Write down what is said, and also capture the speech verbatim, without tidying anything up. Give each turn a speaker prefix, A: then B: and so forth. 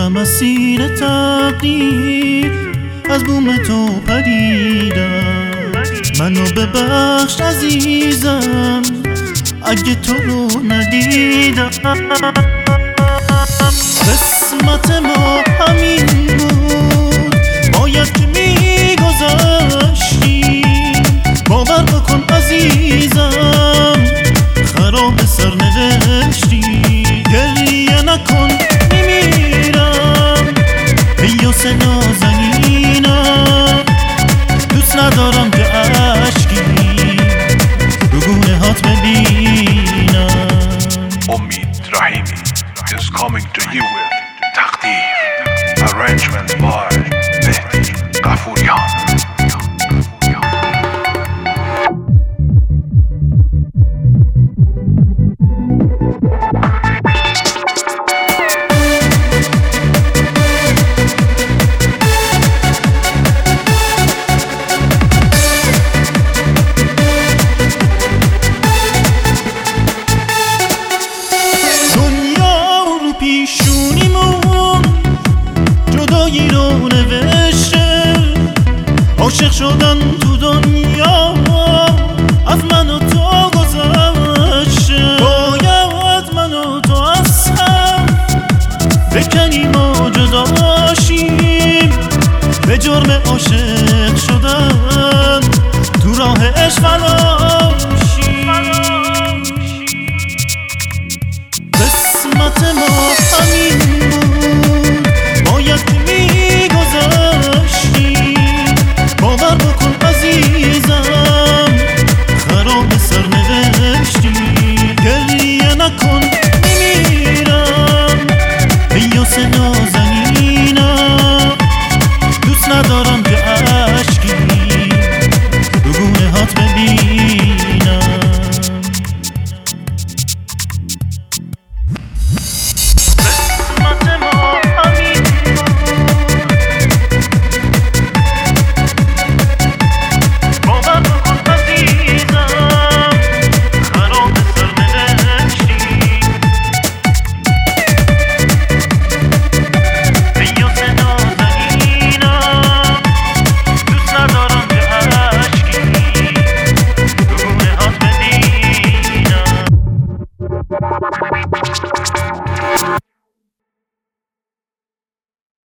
A: و مسیر تقدیر از بوم تو پریدم. منو ببخش عزیزم اگه تو رو ندیدم. قسمت ما همین بود، باید که میگذشتی. باور بکن عزیزم خراب سرنوشتی. گریه نکن میمیرم پیاس نازنینم. دوست ندارم که عشقی رو گونه هات ببینم.
B: Omid Rahimi is coming to you with تقدیر. Arrangement by مهدی غفوریان.
A: عاشق شدن تو دنیا از من و تو گذشته. باید من و تو از هم بکنیم و جداشیم. به جرم عاشق شدن تو راه عشق